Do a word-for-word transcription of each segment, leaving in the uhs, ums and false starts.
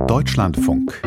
Deutschlandfunk.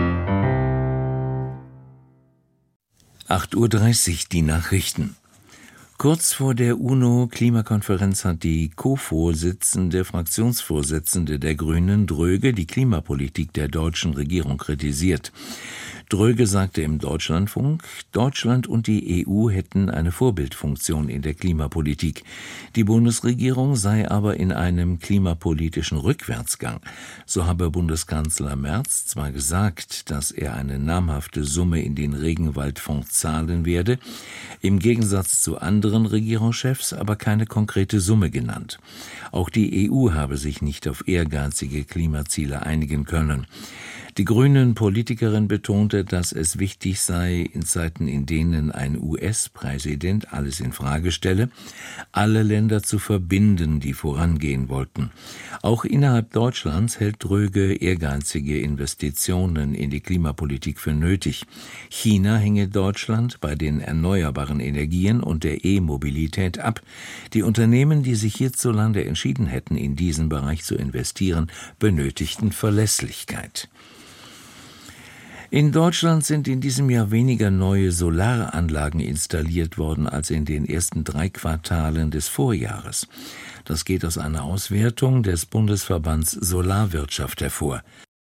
acht Uhr dreißig, die Nachrichten. Kurz vor der UNO-Klimakonferenz hat die Co-Vorsitzende, Fraktionsvorsitzende der Grünen, Dröge, die Klimapolitik der deutschen Regierung kritisiert. Dröge sagte im Deutschlandfunk, Deutschland und die E U hätten eine Vorbildfunktion in der Klimapolitik. Die Bundesregierung sei aber in einem klimapolitischen Rückwärtsgang. So habe Bundeskanzler Merz zwar gesagt, dass er eine namhafte Summe in den Regenwaldfonds zahlen werde, im Gegensatz zu anderen Regierungschefs aber keine konkrete Summe genannt. Auch die E U habe sich nicht auf ehrgeizige Klimaziele einigen können. Die Grünen-Politikerin betonte, dass es wichtig sei, in Zeiten, in denen ein U S-Präsident alles in Frage stelle, alle Länder zu verbinden, die vorangehen wollten. Auch innerhalb Deutschlands hält Dröge ehrgeizige Investitionen in die Klimapolitik für nötig. China hänge Deutschland bei den erneuerbaren Energien und der E-Mobilität ab. Die Unternehmen, die sich hierzulande entschieden hätten, in diesen Bereich zu investieren, benötigten Verlässlichkeit. In Deutschland sind in diesem Jahr weniger neue Solaranlagen installiert worden als in den ersten drei Quartalen des Vorjahres. Das geht aus einer Auswertung des Bundesverbands Solarwirtschaft hervor.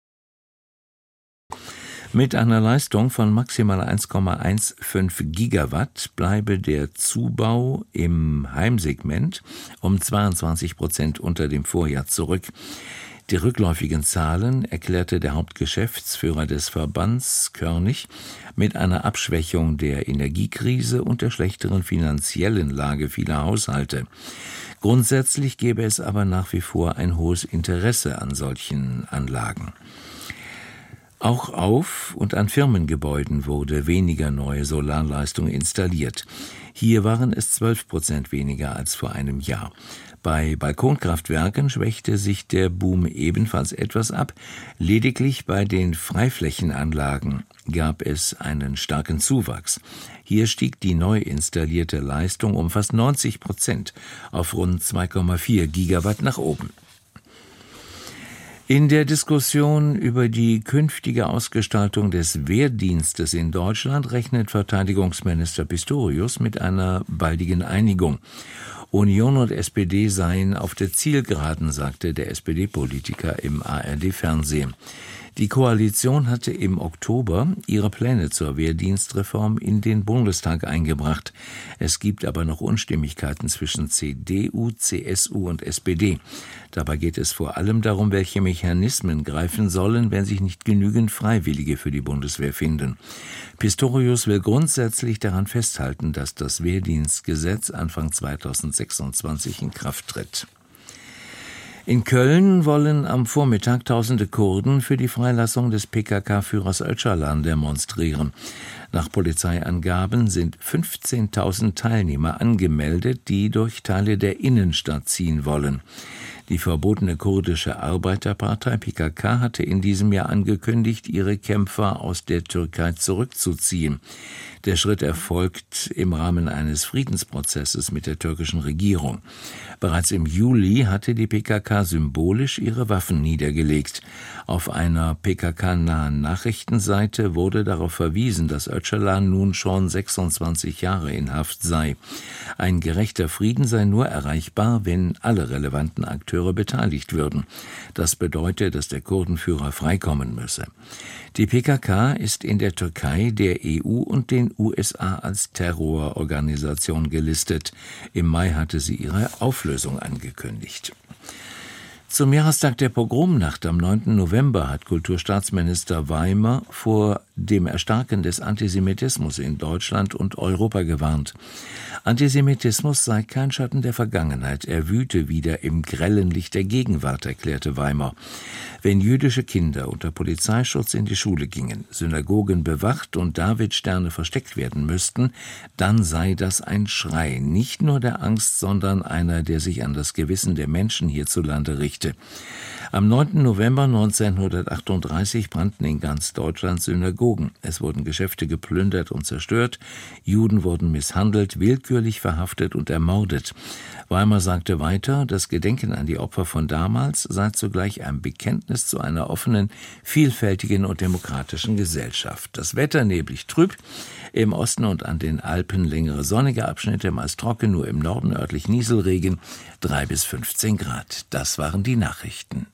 Mit einer Leistung von maximal eins Komma fünfzehn Gigawatt bleibe der Zubau im Heimsegment um zweiundzwanzig Prozent unter dem Vorjahr zurück. Die rückläufigen Zahlen erklärte der Hauptgeschäftsführer des Verbands Körnig mit einer Abschwächung der Energiekrise und der schlechteren finanziellen Lage vieler Haushalte. Grundsätzlich gäbe es aber nach wie vor ein hohes Interesse an solchen Anlagen. Auch auf und an Firmengebäuden wurde weniger neue Solarleistung installiert. Hier waren es zwölf Prozent weniger als vor einem Jahr. Bei Balkonkraftwerken schwächte sich der Boom ebenfalls etwas ab. Lediglich bei den Freiflächenanlagen gab es einen starken Zuwachs. Hier stieg die neu installierte Leistung um fast neunzig Prozent auf rund zwei Komma vier Gigawatt nach oben. In der Diskussion über die künftige Ausgestaltung des Wehrdienstes in Deutschland rechnet Verteidigungsminister Pistorius mit einer baldigen Einigung. Union und S P D seien auf der Zielgeraden, sagte der S P D-Politiker im A R D-Fernsehen. Die Koalition hatte im Oktober ihre Pläne zur Wehrdienstreform in den Bundestag eingebracht. Es gibt aber noch Unstimmigkeiten zwischen C D U, C S U und S P D. Dabei geht es vor allem darum, welche Mechanismen greifen sollen, wenn sich nicht genügend Freiwillige für die Bundeswehr finden. Pistorius will grundsätzlich daran festhalten, dass das Wehrdienstgesetz Anfang zweitausendsechsundzwanzig in Kraft tritt. In Köln wollen am Vormittag tausende Kurden für die Freilassung des P K K-Führers Öcalan demonstrieren. Nach Polizeiangaben sind fünfzehntausend Teilnehmer angemeldet, die durch Teile der Innenstadt ziehen wollen. Die verbotene kurdische Arbeiterpartei P K K hatte in diesem Jahr angekündigt, ihre Kämpfer aus der Türkei zurückzuziehen. Der Schritt erfolgt im Rahmen eines Friedensprozesses mit der türkischen Regierung. Bereits im Juli hatte die P K K symbolisch ihre Waffen niedergelegt. Auf einer P K K-nahen Nachrichtenseite wurde darauf verwiesen, dass Öcalan nun schon sechsundzwanzig Jahre in Haft sei. Ein gerechter Frieden sei nur erreichbar, wenn alle relevanten Akteure beteiligt würden. Das bedeutet, dass der Kurdenführer freikommen müsse. Die P K K ist in der Türkei, der E U und den U S A als Terrororganisation gelistet. Im Mai hatte sie ihre Auflösung angekündigt. Zum Jahrestag der Pogromnacht am neunten November hat Kulturstaatsminister Weimer vor dem Erstarken des Antisemitismus in Deutschland und Europa gewarnt. Antisemitismus sei kein Schatten der Vergangenheit, er wüte wieder im grellen Licht der Gegenwart, erklärte Weimer. Wenn jüdische Kinder unter Polizeischutz in die Schule gingen, Synagogen bewacht und Davidsterne versteckt werden müssten, dann sei das ein Schrei, nicht nur der Angst, sondern einer, der sich an das Gewissen der Menschen hierzulande richtet. Geschichte. Am neunten November neunzehnhundertachtunddreißig brannten in ganz Deutschland Synagogen. Es wurden Geschäfte geplündert und zerstört, Juden wurden misshandelt, willkürlich verhaftet und ermordet. Weimar sagte weiter, das Gedenken an die Opfer von damals sei zugleich ein Bekenntnis zu einer offenen, vielfältigen und demokratischen Gesellschaft. Das Wetter neblig trüb, im Osten und an den Alpen längere sonnige Abschnitte, meist trocken, nur im Norden örtlich Nieselregen, drei bis fünfzehn Grad. Das waren die Nachrichten.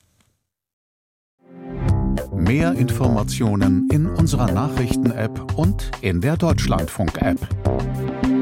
Mehr Informationen in unserer Nachrichten-App und in der Deutschlandfunk-App.